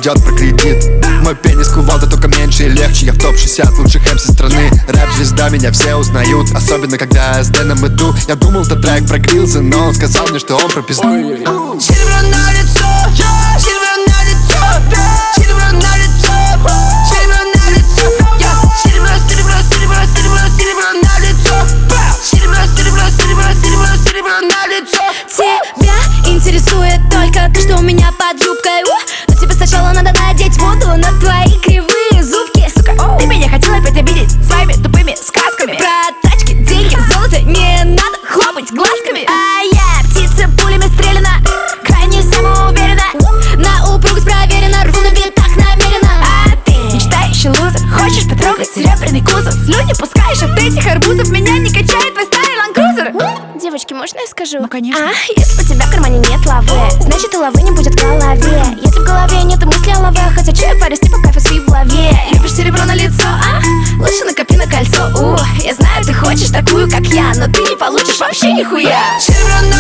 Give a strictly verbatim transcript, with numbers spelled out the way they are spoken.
идет про кредит. Мой пенис кувалда, только меньше и легче. Я в топ шестьдесят лучших эм си страны. Рэп-звезда, меня все узнают. Особенно когда я с Дэном иду. Я думал, это трек про грилзы, но он сказал мне, что он про пизду. Серебро на лицо, серебро на лицо, серебро на лицо, серебро на лицо, серебро, серебро, серебро, серебро, серебро на лицо, серебро, серебро, серебро, серебро, серебро на лицо. Тебя интересует только то, что у меня под юбкой. Но тебе сначала надо надеть воду на твои кривые зубки. Сука, ты меня хотела опять обидеть своими тупыми сказками про тачки, деньги, золото. Не надо хлопать глазками. А я птица пулями стреляна, крайне самоуверена, на упругость проверена, рву на битах намеренно. А ты мечтающий лузер, хочешь потрогать серебряный кузов? Слюни пускаешь от этих арбузов, меня не качает твой старый ланкрузер. Девочки, можно я скажу? Ну, конечно. А, если у тебя в кармане нет лавы, значит, и лавы не будет в голове. Если в голове нет мысли о лаве, хотя чай порасти по кайфу своей в голове. Любишь серебро на лицо, а? Лучше накопи на кольцо. У, я знаю, ты хочешь такую, как я, но ты не получишь вообще нихуя. Серебро